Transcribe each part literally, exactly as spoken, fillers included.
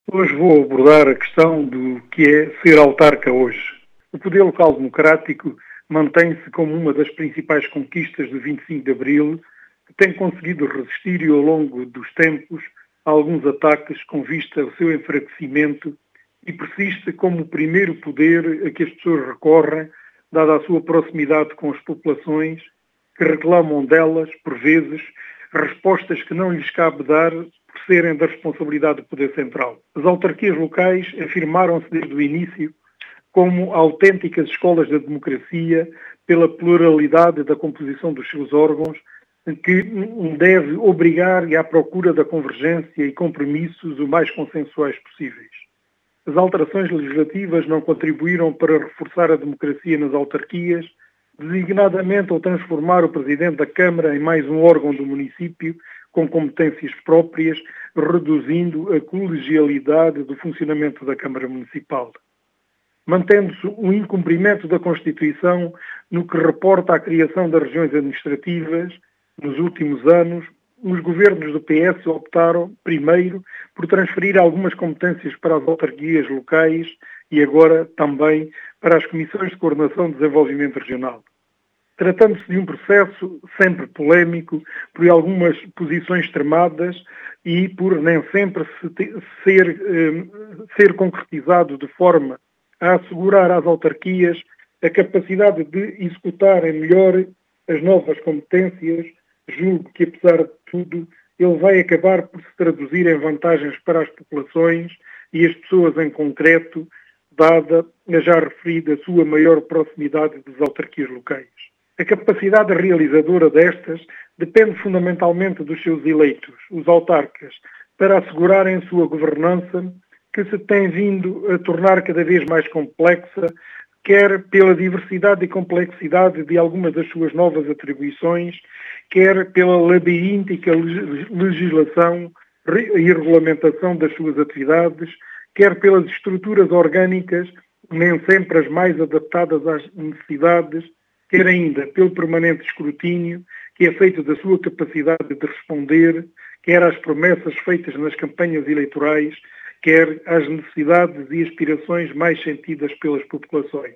Hoje vou abordar a questão do que é ser autarca hoje. O poder local democrático mantém-se como uma das principais conquistas do vinte e cinco de Abril, que tem conseguido resistir e ao longo dos tempos a alguns ataques com vista ao seu enfraquecimento e persiste como o primeiro poder a que as pessoas recorrem, dada a sua proximidade com as populações, que reclamam delas, por vezes, respostas que não lhes cabe dar por serem da responsabilidade do Poder Central. As autarquias locais afirmaram-se desde o início como autênticas escolas da democracia pela pluralidade da composição dos seus órgãos, que deve obrigar e à procura da convergência e compromissos o mais consensuais possíveis. As alterações legislativas não contribuíram para reforçar a democracia nas autarquias, designadamente ao transformar o Presidente da Câmara em mais um órgão do município com competências próprias, reduzindo a colegialidade do funcionamento da Câmara Municipal. Mantendo-se o incumprimento da Constituição no que reporta à criação das regiões administrativas, nos últimos anos, os governos do P S optaram, primeiro, por transferir algumas competências para as autarquias locais e agora também para as Comissões de Coordenação de Desenvolvimento Regional. Tratando-se de um processo sempre polémico, por algumas posições extremadas e por nem sempre ser, eh, ser concretizado de forma a assegurar às autarquias a capacidade de executarem melhor as novas competências, julgo que, apesar de tudo, ele vai acabar por se traduzir em vantagens para as populações e as pessoas em concreto, dada a já referida sua maior proximidade das autarquias locais. A capacidade realizadora destas depende fundamentalmente dos seus eleitos, os autarcas, para assegurarem sua governança, que se tem vindo a tornar cada vez mais complexa, quer pela diversidade e complexidade de algumas das suas novas atribuições, quer pela labiríntica legislação e regulamentação das suas atividades, quer pelas estruturas orgânicas, nem sempre as mais adaptadas às necessidades, quer ainda pelo permanente escrutínio que é feito da sua capacidade de responder, quer às promessas feitas nas campanhas eleitorais, quer às necessidades e aspirações mais sentidas pelas populações.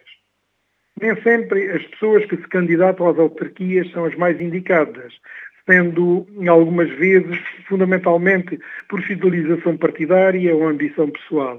Nem sempre as pessoas que se candidatam às autarquias são as mais indicadas, sendo, algumas vezes, fundamentalmente por fidelização partidária ou ambição pessoal.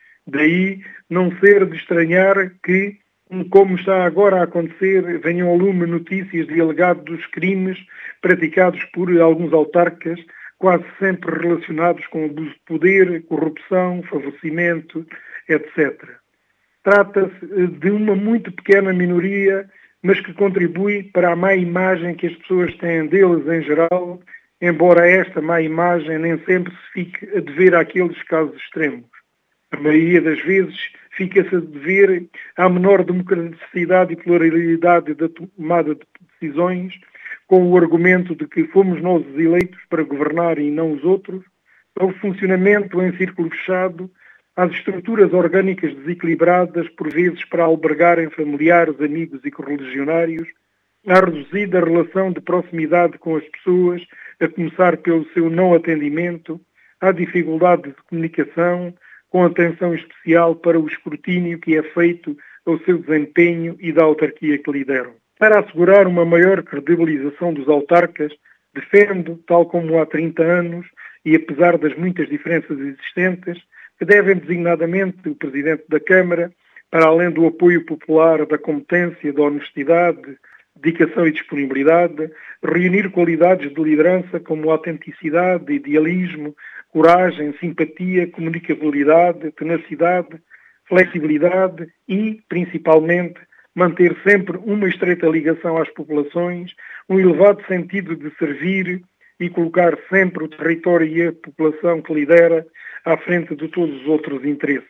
Daí não ser de estranhar que, como está agora a acontecer, venham ao lume notícias de alegados crimes praticados por alguns autarcas, quase sempre relacionados com abuso de poder, corrupção, favorecimento, etcétera. Trata-se de uma muito pequena minoria, mas que contribui para a má imagem que as pessoas têm deles em geral, embora esta má imagem nem sempre se fique a dever àqueles casos extremos. A maioria das vezes fica-se a dever à menor democraticidade e pluralidade da tomada de decisões, com o argumento de que fomos nós os eleitos para governar e não os outros, ao funcionamento em círculo fechado, às estruturas orgânicas desequilibradas, por vezes para albergarem familiares, amigos e correligionários, à reduzida relação de proximidade com as pessoas, a começar pelo seu não atendimento, à dificuldade de comunicação, com atenção especial para o escrutínio que é feito ao seu desempenho e da autarquia que lideram. Para assegurar uma maior credibilização dos autarcas, defendo, tal como há trinta anos, e apesar das muitas diferenças existentes, que devem designadamente o Presidente da Câmara, para além do apoio popular, da competência, da honestidade, dedicação e disponibilidade, reunir qualidades de liderança como autenticidade, idealismo, coragem, simpatia, comunicabilidade, tenacidade, flexibilidade e, principalmente, manter sempre uma estreita ligação às populações, um elevado sentido de servir e colocar sempre o território e a população que lidera à frente de todos os outros interesses.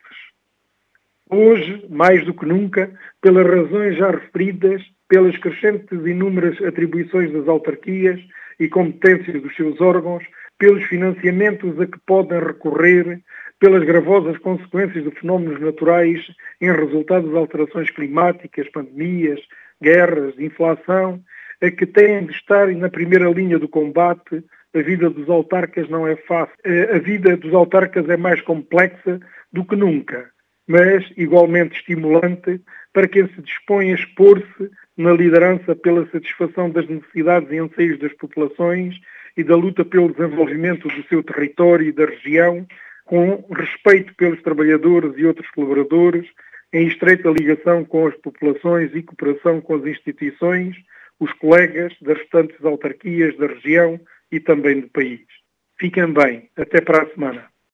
Hoje, mais do que nunca, pelas razões já referidas, pelas crescentes e inúmeras atribuições das autarquias e competências dos seus órgãos, pelos financiamentos a que podem recorrer, pelas gravosas consequências de fenómenos naturais em resultado das alterações climáticas, pandemias, guerras, inflação, a que têm de estar na primeira linha do combate, a vida dos autarcas não é fácil. A vida dos autarcas é mais complexa do que nunca, mas igualmente estimulante para quem se dispõe a expor-se na liderança pela satisfação das necessidades e anseios das populações e da luta pelo desenvolvimento do seu território e da região, com respeito pelos trabalhadores e outros colaboradores, em estreita ligação com as populações e cooperação com as instituições, os colegas das restantes autarquias da região e também do país. Fiquem bem. Até para a semana.